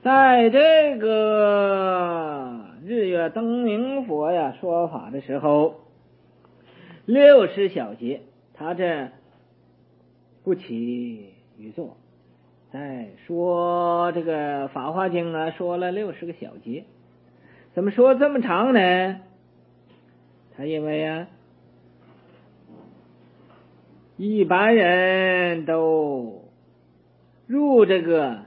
在这个日月灯明佛呀说法的时候，60小节，他这不起于坐。再说这个《法华经》啊，说了60个小节，怎么说这么长呢？他因为啊，一般人都入这个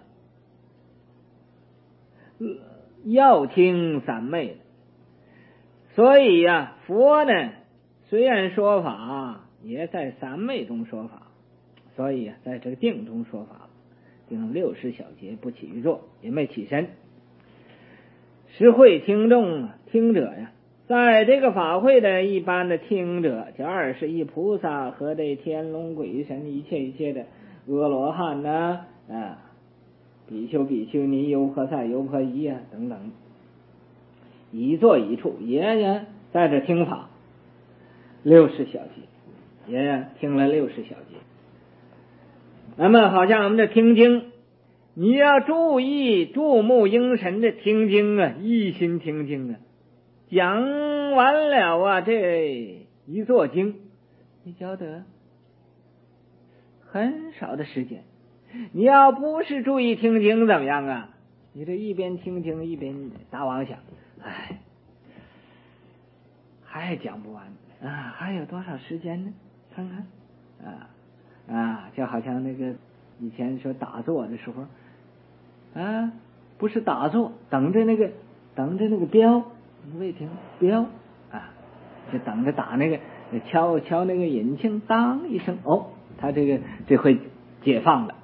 要听三昧，所以呀，佛呢虽然说法，也在三昧中说法，所以在这个定中说法。定60小节，不起于坐，也没起身。实会听众听者呀，在这个法会的一般的听者，就21菩萨和这天龙鬼神一切的阿罗汉呐，比丘比丘尼优婆塞优婆夷啊等等，一坐一处也在这听法60小节，也听了60小节。那么好像我们这听经，你要注意注目凝神的听经啊，一心听经啊。讲完了啊，这一座经，你晓得很少的时间。你要不是注意听经怎么样啊？你这一边听经一边打妄想，还讲不完啊，还有多少时间呢？看看就好像那个以前说打坐的时候不是打坐，等着那个镖，未听镖就等着打那个敲那个引擎，当一声，他这回解放了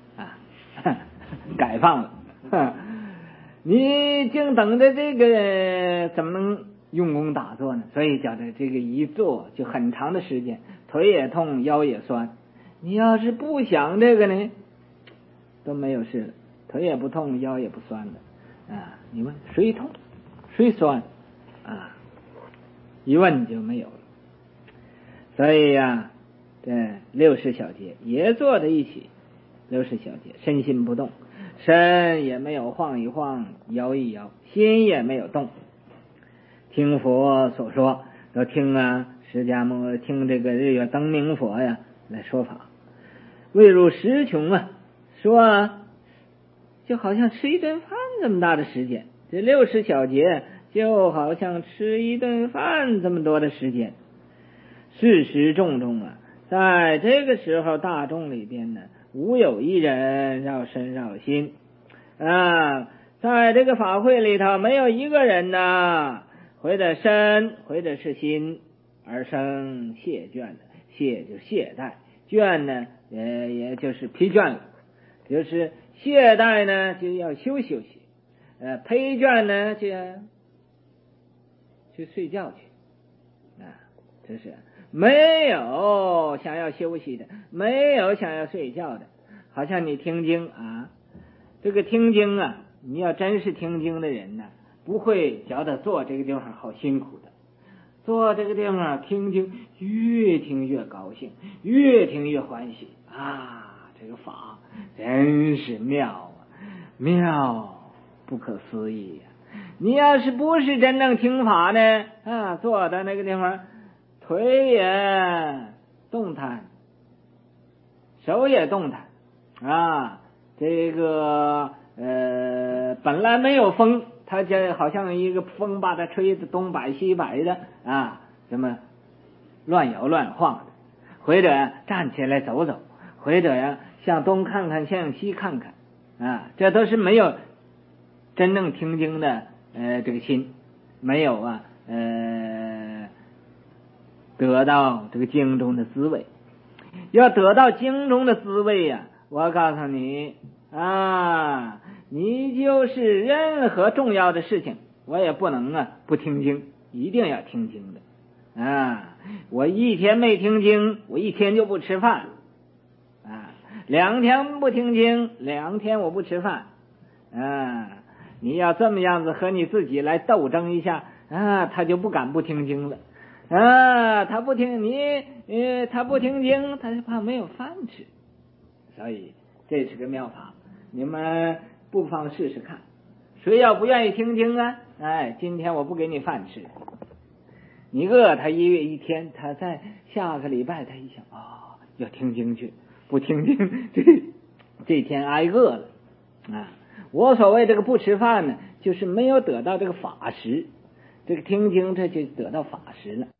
改放了你净等着这个怎么能用功打坐呢？所以叫这个一坐就很长的时间，腿也痛，腰也酸。你要是不想这个呢，都没有事了，腿也不痛，腰也不酸的你问谁痛谁酸一问就没有了。所以呀，这60小节也坐在一起，60小节身心不动，身也没有晃一晃摇一摇，心也没有动，听佛所说，要听释迦牟尼听这个日月灯明佛呀来说法，未入十穷说就好像吃一顿饭这么大的时间，这60小节就好像吃一顿饭这么多的时间。事实众在这个时候大众里边呢，无有一人绕身绕心在这个法会里头没有一个人回的身回的是心而生懈倦的，懈就懈怠，倦呢也就是疲倦了，就是懈怠呢就要休息疲倦呢就要去睡觉去这是没有想要休息的，没有想要睡觉的。好像你听经这个听经你要真是听经的人呢，不会觉得坐这个地方好辛苦的，坐这个地方听经越听越高兴，越听越欢喜这个法真是妙不可思议你要是不是真正听法呢坐在那个地方腿也动弹，手也动弹这个本来没有风，它就好像一个风把它吹得东摆西摆的这么乱摇乱晃的，或者站起来走走，或者向东看看向西看看这都是没有真正听经的这个心，没有得到这个经中的滋味。要得到经中的滋味我告诉你你就是任何重要的事情我也不能不听经，一定要听经的我一天没听经，我一天就不吃饭2天不听经，2天我不吃饭你要这么样子和你自己来斗争一下他就不敢不听经了他不听他不听经，他就怕没有饭吃。所以这是个妙法，你们不妨试试看。谁要不愿意听经啊，哎，今天我不给你饭吃。你饿他1月1天，他在下个礼拜他一想要听经去，不听经这天挨饿了啊！我所谓这个不吃饭呢，就是没有得到这个法食，这个听经这就得到法食了。